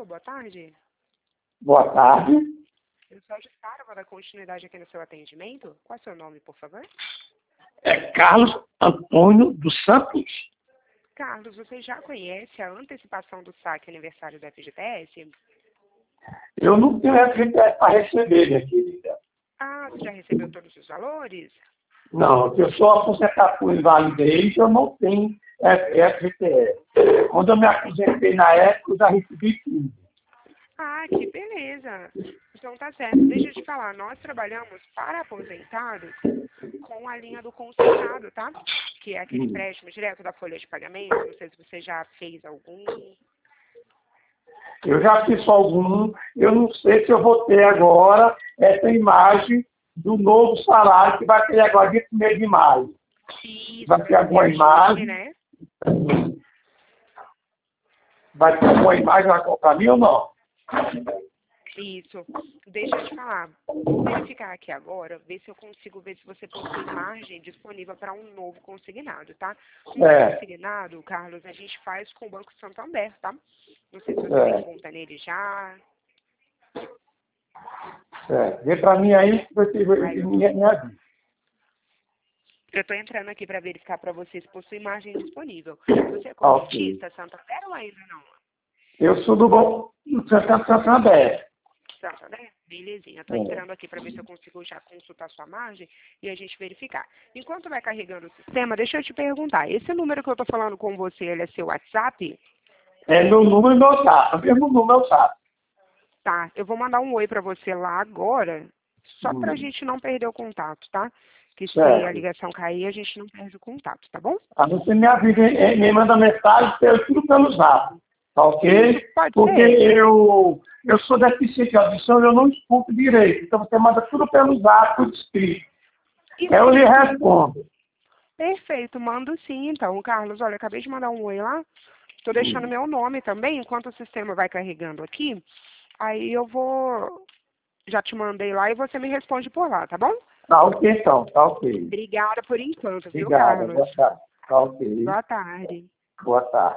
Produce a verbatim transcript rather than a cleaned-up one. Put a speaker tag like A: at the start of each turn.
A: Alô, boa tarde.
B: Boa tarde.
A: Eu sou a Jussara, vou dar continuidade aqui no seu atendimento. Qual é o seu nome, por favor?
B: É Carlos Antônio dos Santos.
A: Carlos, você já conhece a antecipação do saque aniversário do F G T S?
B: Eu não tenho F G T S para receber, minha querida.
A: Ah, você já recebeu todos os valores?
B: Não, eu sou aposentado por invalidez, eu não tenho F G T S. Quando eu me aposentei na época, eu já recebi tudo.
A: Ah, que beleza. Então tá certo. Deixa eu te falar, nós trabalhamos para aposentados com a linha do consignado, tá? Que é aquele
B: Hum.
A: empréstimo direto da folha de pagamento. Não sei se você já fez algum.
B: Eu já fiz algum, eu não sei se eu vou ter agora essa imagem do novo salário que vai ter agora dia primeiro de maio.
A: Isso,
B: Vai ter alguma
A: ajuste,
B: imagem?
A: né?
B: Vai ter alguma imagem para mim ou não?
A: Isso. Deixa eu te falar. Vou verificar aqui agora, ver se eu consigo ver se você possui margem disponível para um novo consignado, tá? Um
B: É.
A: consignado, Carlos, a gente faz com o Banco Santander, tá? Não sei se você
B: É.
A: tem conta nele já.
B: É. Vê para mim aí, você
A: Aí eu,
B: me, me avisa.
A: eu tô entrando aqui para verificar para você se possui margem disponível. Você é correntista, Santander ou ainda não?
B: Eu sou do Banco Santander.
A: Santander? Belezinha. Tô
B: É.
A: entrando aqui para ver se eu consigo já consultar sua margem e a gente verificar. Enquanto vai carregando o sistema, deixa eu te perguntar. Esse número que eu tô falando com você, ele é seu WhatsApp?
B: É meu número e meu sapo. É mesmo número meu sapo.
A: Tá. Eu vou mandar um oi para você lá agora, só pra
B: Hum.
A: gente não perder o contato, tá? Que se
B: Certo.
A: a ligação cair, a gente não perde o contato, tá bom?
B: Aí você me avisa, eh, me manda mensagem pelo- tudo pelo zap. Tá ok?
A: Isso, pode
B: Porque
A: ser.
B: eu, eu sou deficiente de audição e eu não escuto direito. Então você manda tudo pelo zap, tudo escrito.
A: Isso.
B: Eu lhe respondo.
A: Perfeito, mando sim, então. Carlos, olha, acabei de mandar um oi lá. Tô deixando meu nome também, enquanto o sistema vai carregando aqui. Aí eu vou... Já te mandei lá e você me responde por lá, tá bom?
B: Tá ok então, tá ok.
A: Obrigada por enquanto, viu,
B: Obrigada,
A: Carlos?
B: boa tarde. Tá ok.
A: Boa tarde.
B: Boa tarde.